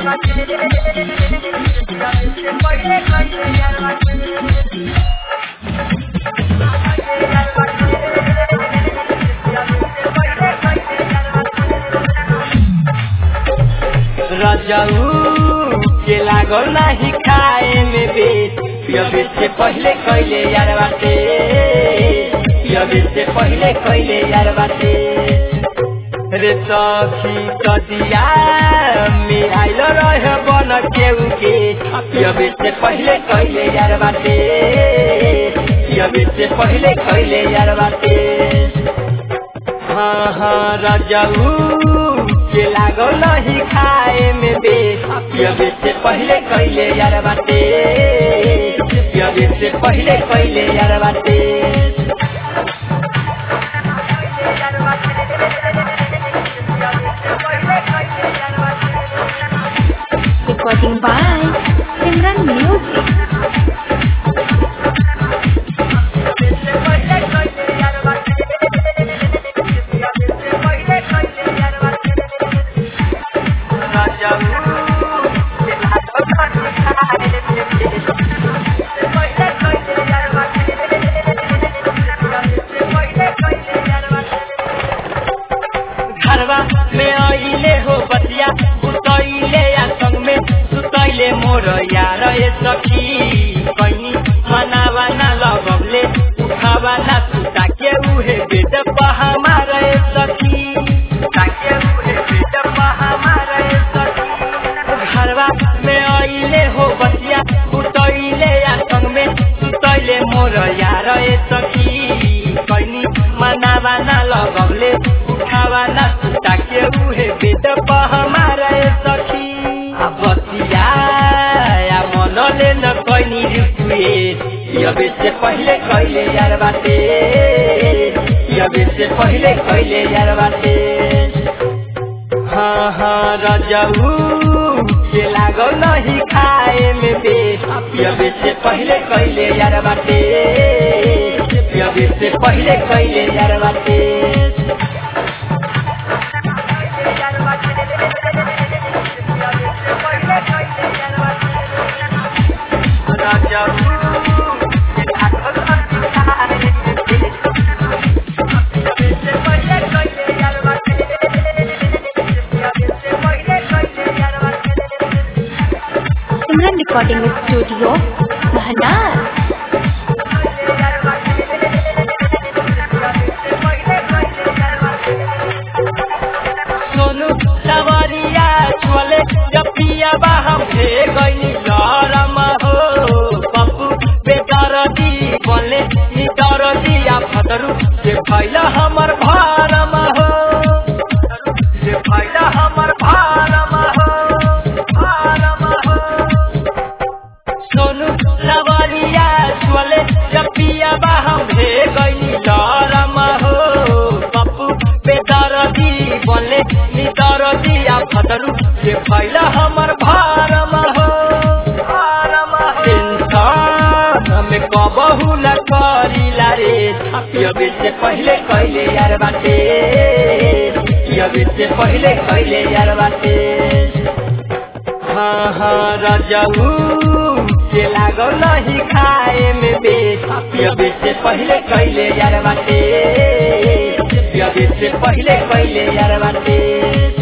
रजाऊ के लागल नाही खाए में बेट पियबे से पहले कैले यार बाटे पियबे से पहले कैले यार बाटे रे सखी कदिया में आइल रहे बन केहू के पियबे से पहले कैले यार बाटे पियबे से पहले कैले यार बाटे हाँ हाँ रजाऊ के लागल नहीं खाए में बेट पियबे से पहले कैले यार बाटे पियबे से पहले कैले यार बाटे Recording by Simran Music. में आइले हो बतिया सुतैले या संग में सुतैले मोर यार ए सखी कहीं मनावा ना लगले उठावा ना सुता के उहे बेट हमार ए सखी ताके उहे बेट हमार ए सखी घरवा में आइले हो बतिया सुतैले या संग में सुतैले मोर यार ए सखी कहीं मनावा ना लगले उठावा ना ताके उहे बेट हमारा सखी बतिया मनले न कैनी रिक्वेस्ट पियबे से पहले कैले यार बाटे पियबे से पहले कैले यार बाटे हाँ हाँ रजाऊ के लागल नहीं खाए में बेट पियबे से पहले कैले यार बाटे पियबे से पहले कैले यार बाटे Simran Recording Studio, Bhanar. Sonu सवरिया चले जब पिया हम भे गई लरम हो पप्पू बेकार दी बोले निडर दिया फदरू से भैला हमर भारम हो से भैला हमर भारम हो सोनू सवरिया चले जब पिया हम भे गई लरम हो पप्पू बेकार दी बोले निडर दिया फदरू से भैला हमर भारम हो हमें कबहू न करीला रे पियबे से पहले कैले यार बाटे पियबे से पहले कैले यार बाटे हाँ हाँ रजाऊ के लागल नहीं खाए में बेट पियबे से पहले कैले यार बाटे पियबे से पहले कैले यार बाटे